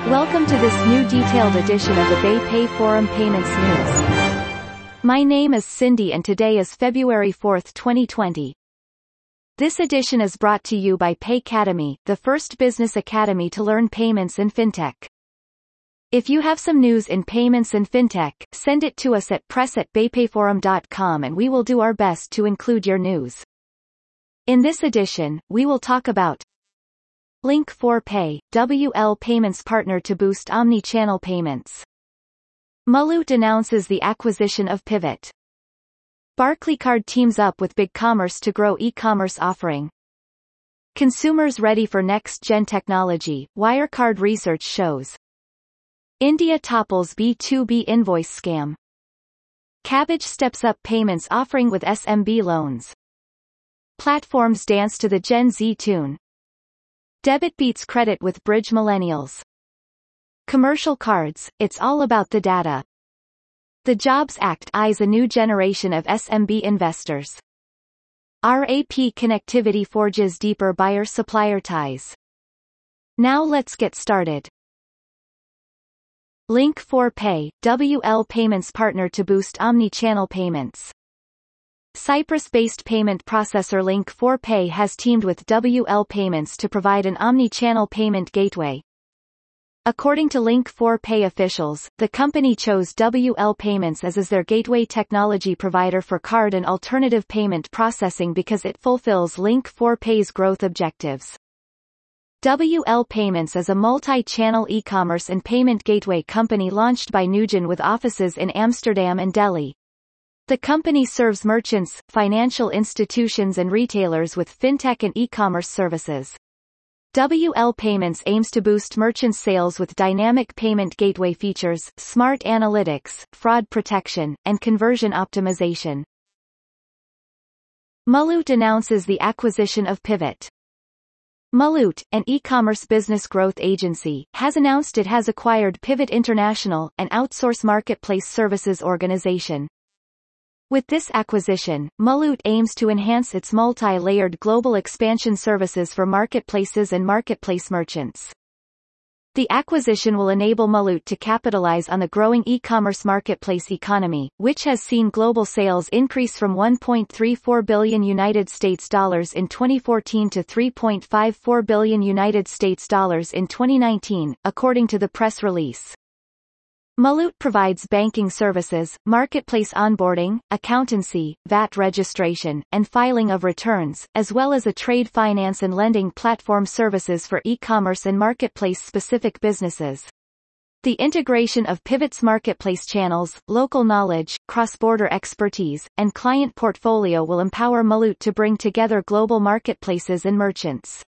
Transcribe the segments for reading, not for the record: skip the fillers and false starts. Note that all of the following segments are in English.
Welcome to this new detailed edition of the BayPay Forum Payments News. My name is Cindy and today is February 4th, 2020. This edition is brought to you by Paycademy, the first business academy to learn payments and fintech. If you have some news in payments and fintech, send it to us at press@baypayforum.com and we will do our best to include your news. In this edition, we will talk about Link4Pay, WL Payments partner to boost omni-channel payments. Mulloot announces the acquisition of Pivot. Barclaycard teams up with BigCommerce to grow e-commerce offering. Consumers ready for next-gen technology, Wirecard research shows. India topples B2B invoice scam. Kabbage steps up payments offering with SMB loans. Platforms dance to the Gen Z tune. Debit beats credit with Bridge Millennials. Commercial cards, it's all about the data. The Jobs Act eyes a new generation of SMB investors. RAP connectivity forges deeper buyer-supplier ties. Now let's get started. Link4Pay, WL Payments partner to boost omni-channel payments. Cyprus-based payment processor Link4Pay has teamed with WL Payments to provide an omni-channel payment gateway. According to Link4Pay officials, the company chose WL Payments as their gateway technology provider for card and alternative payment processing because it fulfills Link4Pay's growth objectives. WL Payments is a multi-channel e-commerce and payment gateway company launched by Nugent with offices in Amsterdam and Delhi. The company serves merchants, financial institutions and retailers with fintech and e-commerce services. WL Payments aims to boost merchant sales with dynamic payment gateway features, smart analytics, fraud protection, and conversion optimization. Mulloot announces the acquisition of Pivot. Mulloot, an e-commerce business growth agency, has announced it has acquired Pivot International, an outsource marketplace services organization. With this acquisition, Mulloot aims to enhance its multi-layered global expansion services for marketplaces and marketplace merchants. The acquisition will enable Mulloot to capitalize on the growing e-commerce marketplace economy, which has seen global sales increase from $1.34 billion in 2014 to $3.54 billion in 2019, according to the press release. Mulloot provides banking services, marketplace onboarding, accountancy, VAT registration, and filing of returns, as well as a trade finance and lending platform services for e-commerce and marketplace-specific businesses. The integration of Pivot's marketplace channels, local knowledge, cross-border expertise, and client portfolio will empower Mulloot to bring together global marketplaces and merchants.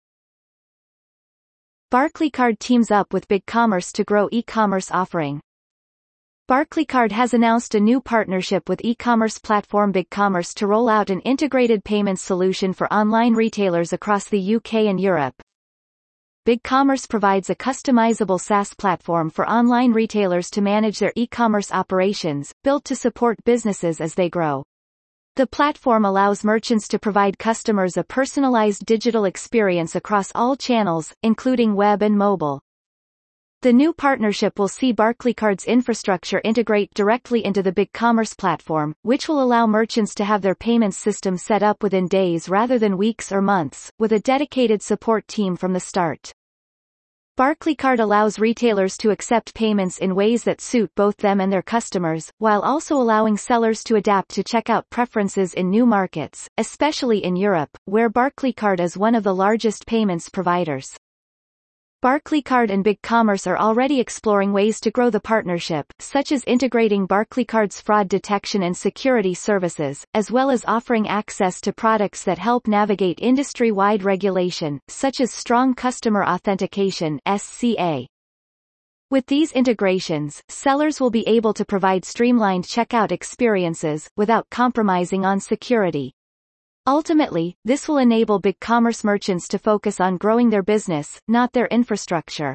Barclaycard teams up with BigCommerce to grow e-commerce offering. Barclaycard has announced a new partnership with e-commerce platform BigCommerce to roll out an integrated payments solution for online retailers across the UK and Europe. BigCommerce provides a customizable SaaS platform for online retailers to manage their e-commerce operations, built to support businesses as they grow. The platform allows merchants to provide customers a personalized digital experience across all channels, including web and mobile. The new partnership will see Barclaycard's infrastructure integrate directly into the BigCommerce platform, which will allow merchants to have their payments system set up within days rather than weeks or months, with a dedicated support team from the start. Barclaycard allows retailers to accept payments in ways that suit both them and their customers, while also allowing sellers to adapt to checkout preferences in new markets, especially in Europe, where Barclaycard is one of the largest payments providers. Barclaycard and BigCommerce are already exploring ways to grow the partnership, such as integrating Barclaycard's fraud detection and security services, as well as offering access to products that help navigate industry-wide regulation, such as Strong Customer Authentication (SCA). With these integrations, sellers will be able to provide streamlined checkout experiences, without compromising on security. Ultimately, this will enable BigCommerce merchants to focus on growing their business, not their infrastructure.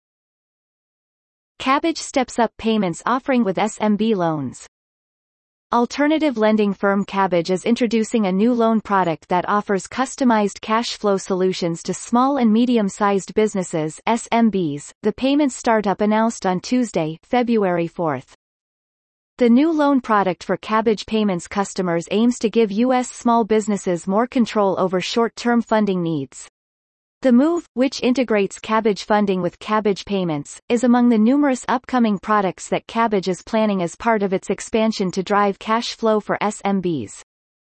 Kabbage steps up payments offering with SMB loans. Alternative lending firm Kabbage is introducing a new loan product that offers customized cash flow solutions to small and medium-sized businesses (SMBs), the payments startup announced on Tuesday, February 4. The new loan product for Kabbage Payments customers aims to give U.S. small businesses more control over short-term funding needs. The move, which integrates Kabbage funding with Kabbage Payments, is among the numerous upcoming products that Kabbage is planning as part of its expansion to drive cash flow for SMBs.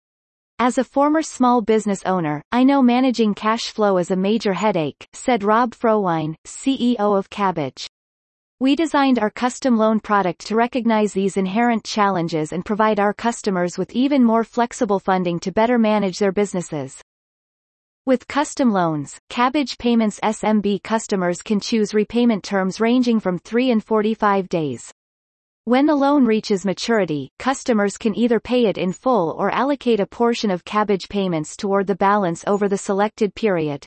As a former small business owner, I know managing cash flow is a major headache, said Rob Frowine, CEO of Kabbage. We designed our custom loan product to recognize these inherent challenges and provide our customers with even more flexible funding to better manage their businesses. With custom loans, Kabbage Payments SMB customers can choose repayment terms ranging from 3 and 45 days. When the loan reaches maturity, customers can either pay it in full or allocate a portion of Kabbage Payments toward the balance over the selected period.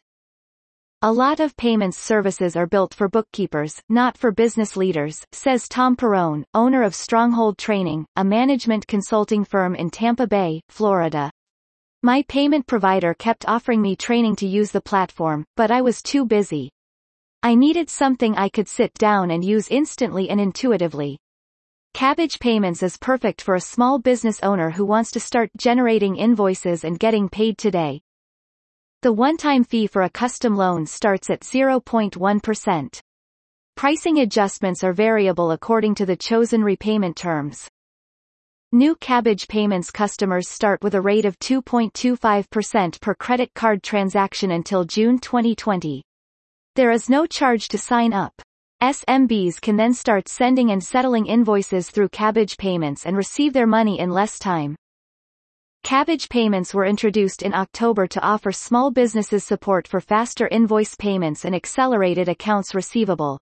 A lot of payments services are built for bookkeepers, not for business leaders, says Tom Perrone, owner of Stronghold Training, a management consulting firm in Tampa Bay, Florida. My payment provider kept offering me training to use the platform, but I was too busy. I needed something I could sit down and use instantly and intuitively. Kabbage Payments is perfect for a small business owner who wants to start generating invoices and getting paid today. The one-time fee for a custom loan starts at 0.1%. Pricing adjustments are variable according to the chosen repayment terms. New Kabbage Payments customers start with a rate of 2.25% per credit card transaction until June 2020. There is no charge to sign up. SMBs can then start sending and settling invoices through Kabbage Payments and receive their money in less time. Kabbage Payments were introduced in October to offer small businesses support for faster invoice payments and accelerated accounts receivable.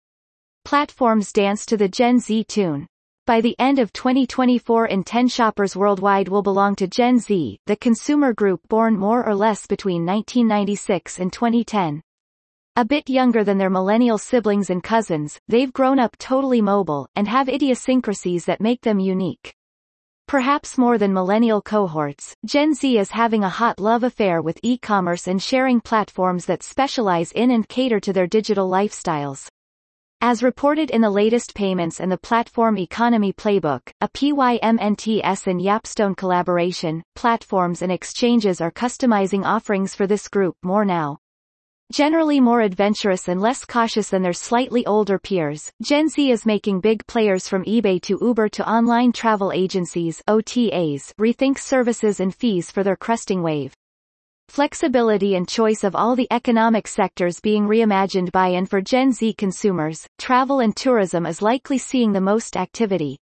Platforms dance to the Gen Z tune. By the end of 2024, in 10 shoppers worldwide will belong to Gen Z, the consumer group born more or less between 1996 and 2010. A bit younger than their millennial siblings and cousins, they've grown up totally mobile, and have idiosyncrasies that make them unique. Perhaps more than millennial cohorts, Gen Z is having a hot love affair with e-commerce and sharing platforms that specialize in and cater to their digital lifestyles. As reported in the latest Payments and the Platform Economy Playbook, a PYMNTS and Yapstone collaboration, platforms and exchanges are customizing offerings for this group more now. Generally more adventurous and less cautious than their slightly older peers, Gen Z is making big players from eBay to Uber to online travel agencies (OTAs) rethink services and fees for their cresting wave. Flexibility and choice of all the economic sectors being reimagined by and for Gen Z consumers, travel and tourism is likely seeing the most activity.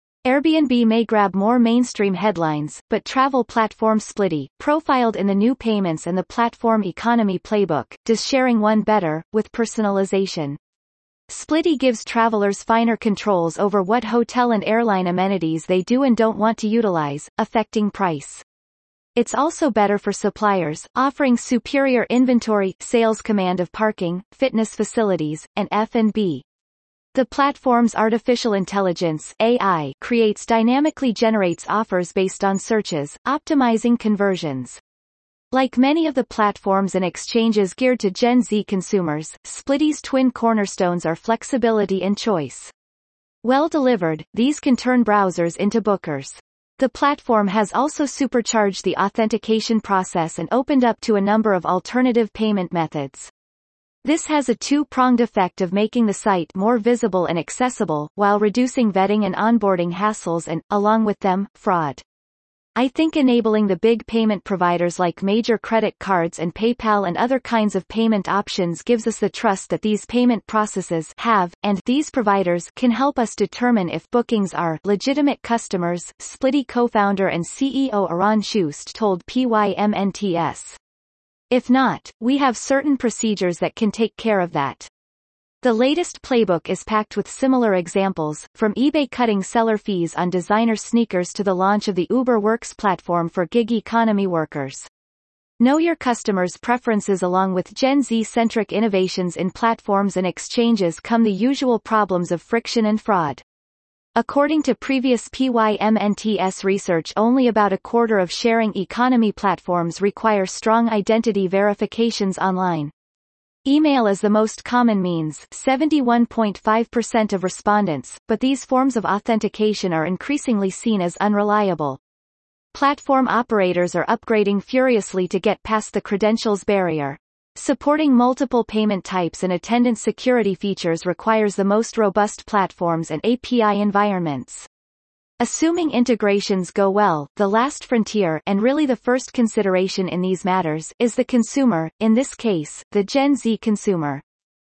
Airbnb may grab more mainstream headlines, but travel platform Splitty, profiled in the new Payments and the Platform Economy Playbook, does sharing one better, with personalization. Splitty gives travelers finer controls over what hotel and airline amenities they do and don't want to utilize, affecting price. It's also better for suppliers, offering superior inventory, sales command of parking, fitness facilities, and F&B. The platform's artificial intelligence (AI) dynamically generates offers based on searches, optimizing conversions. Like many of the platforms and exchanges geared to Gen Z consumers, Splitty's twin cornerstones are flexibility and choice. Well delivered, these can turn browsers into bookers. The platform has also supercharged the authentication process and opened up to a number of alternative payment methods. This has a two-pronged effect of making the site more visible and accessible, while reducing vetting and onboarding hassles and, along with them, fraud. I think enabling the big payment providers like major credit cards and PayPal and other kinds of payment options gives us the trust that these payment processes have, and these providers can help us determine if bookings are legitimate customers, Splitty co-founder and CEO Aran Shust told PYMNTS. If not, we have certain procedures that can take care of that. The latest playbook is packed with similar examples, from eBay cutting seller fees on designer sneakers to the launch of the Uber Works platform for gig economy workers. Know your customers' preferences. Along with Gen Z-centric innovations in platforms and exchanges come the usual problems of friction and fraud. According to previous PYMNTS research, only about a quarter of sharing economy platforms require strong identity verifications online. Email is the most common means, 71.5% of respondents, but these forms of authentication are increasingly seen as unreliable. Platform operators are upgrading furiously to get past the credentials barrier. Supporting multiple payment types and attendant security features requires the most robust platforms and API environments. Assuming integrations go well, the last frontier, and really the first consideration in these matters, is the consumer, in this case, the Gen Z consumer.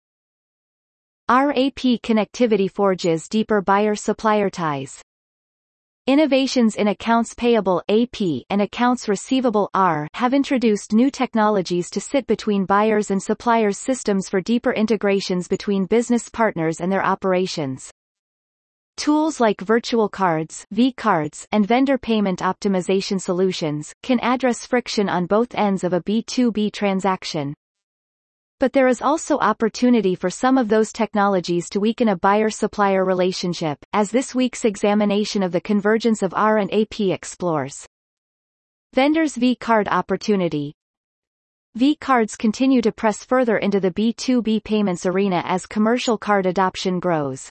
RAP connectivity forges deeper buyer-supplier ties. Innovations in accounts payable (AP) and accounts receivable (AR) have introduced new technologies to sit between buyers and suppliers' systems for deeper integrations between business partners and their operations. Tools like virtual cards (V-cards) and vendor payment optimization solutions can address friction on both ends of a B2B transaction. But there is also opportunity for some of those technologies to weaken a buyer-supplier relationship, as this week's examination of the convergence of R and AP explores. Vendors' V-card opportunity. V-cards continue to press further into the B2B payments arena as commercial card adoption grows.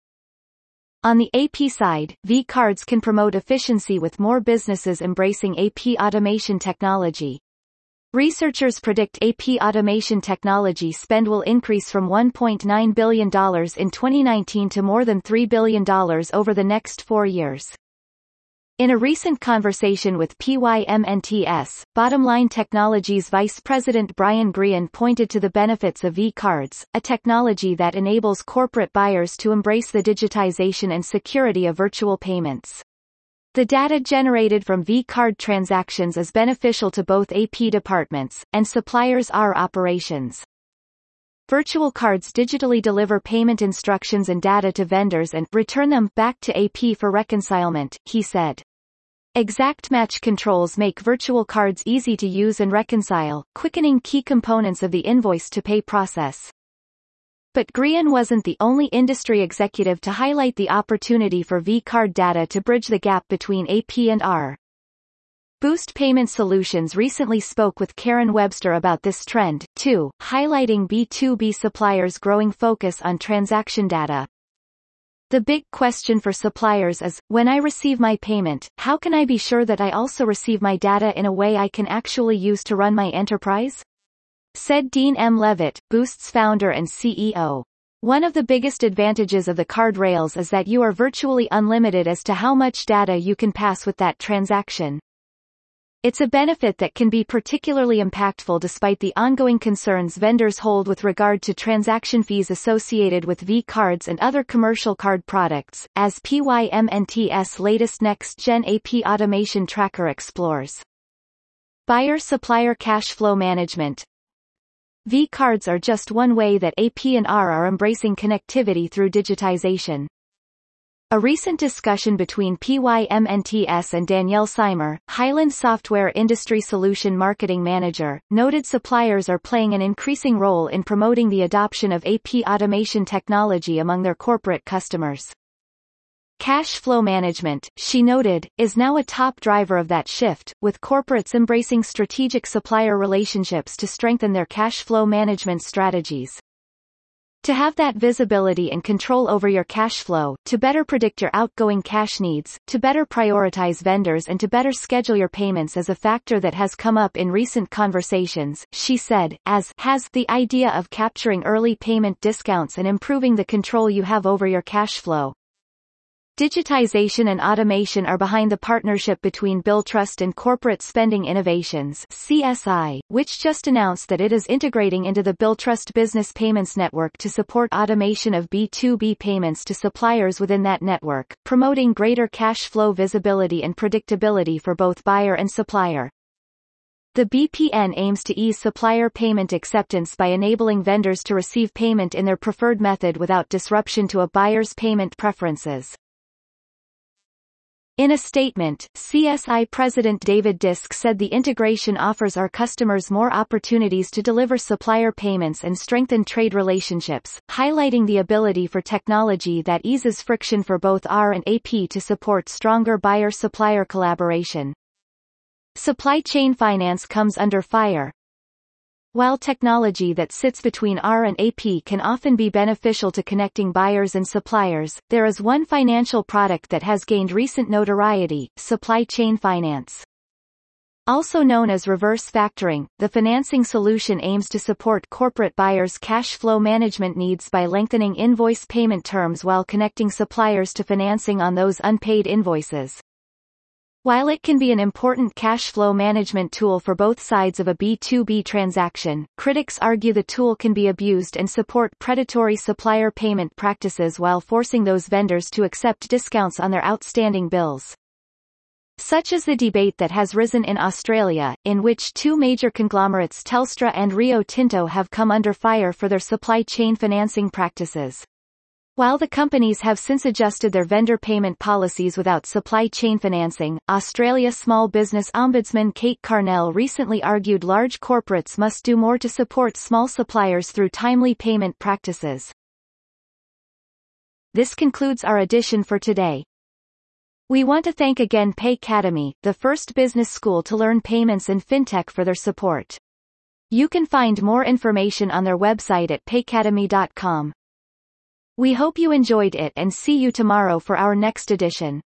On the AP side, V-cards can promote efficiency with more businesses embracing AP automation technology. Researchers predict AP automation technology spend will increase from $1.9 billion in 2019 to more than $3 billion over the next 4 years. In a recent conversation with PYMNTS, Bottomline Technologies Vice President Brian Grehan pointed to the benefits of V-cards, a technology that enables corporate buyers to embrace the digitization and security of virtual payments. The data generated from V-card transactions is beneficial to both AP departments, and suppliers' R operations. Virtual cards digitally deliver payment instructions and data to vendors and return them back to AP for reconcilement, he said. Exact match controls make virtual cards easy to use and reconcile, quickening key components of the invoice-to-pay process. But Grehan wasn't the only industry executive to highlight the opportunity for V-card data to bridge the gap between AP and R. Boost Payment Solutions recently spoke with Karen Webster about this trend, too, highlighting B2B suppliers' growing focus on transaction data. The big question for suppliers is, when I receive my payment, how can I be sure that I also receive my data in a way I can actually use to run my enterprise? Said Dean M. Levitt, Boost's founder and CEO. One of the biggest advantages of the card rails is that you are virtually unlimited as to how much data you can pass with that transaction. It's a benefit that can be particularly impactful despite the ongoing concerns vendors hold with regard to transaction fees associated with V-cards and other commercial card products, as PYMNTS' latest next-gen AP automation tracker explores. Buyer-supplier cash flow management. V-cards are just one way that AP and R are embracing connectivity through digitization. A recent discussion between PYMNTS and Danielle Seimer, Highland Software Industry Solution Marketing Manager, noted suppliers are playing an increasing role in promoting the adoption of AP automation technology among their corporate customers. Cash flow management, she noted, is now a top driver of that shift, with corporates embracing strategic supplier relationships to strengthen their cash flow management strategies. To have that visibility and control over your cash flow, to better predict your outgoing cash needs, to better prioritize vendors and to better schedule your payments is a factor that has come up in recent conversations, she said, as has the idea of capturing early payment discounts and improving the control you have over your cash flow. Digitization and automation are behind the partnership between Billtrust and Corporate Spending Innovations (CSI), which just announced that it is integrating into the Billtrust Business Payments Network to support automation of B2B payments to suppliers within that network, promoting greater cash flow visibility and predictability for both buyer and supplier. The BPN aims to ease supplier payment acceptance by enabling vendors to receive payment in their preferred method without disruption to a buyer's payment preferences. In a statement, CSI President David Disk said the integration offers our customers more opportunities to deliver supplier payments and strengthen trade relationships, highlighting the ability for technology that eases friction for both R&AP to support stronger buyer-supplier collaboration. Supply chain finance comes under fire. While technology that sits between R&AP can often be beneficial to connecting buyers and suppliers, there is one financial product that has gained recent notoriety: supply chain finance. Also known as reverse factoring, the financing solution aims to support corporate buyers' cash flow management needs by lengthening invoice payment terms while connecting suppliers to financing on those unpaid invoices. While it can be an important cash flow management tool for both sides of a B2B transaction, critics argue the tool can be abused and support predatory supplier payment practices while forcing those vendors to accept discounts on their outstanding bills. Such is the debate that has risen in Australia, in which two major conglomerates Telstra and Rio Tinto have come under fire for their supply chain financing practices. While the companies have since adjusted their vendor payment policies without supply chain financing, Australia Small Business Ombudsman Kate Carnell recently argued large corporates must do more to support small suppliers through timely payment practices. This concludes our edition for today. We want to thank again Paycademy, the first business school to learn payments and fintech, for their support. You can find more information on their website at paycademy.com. We hope you enjoyed it and see you tomorrow for our next edition.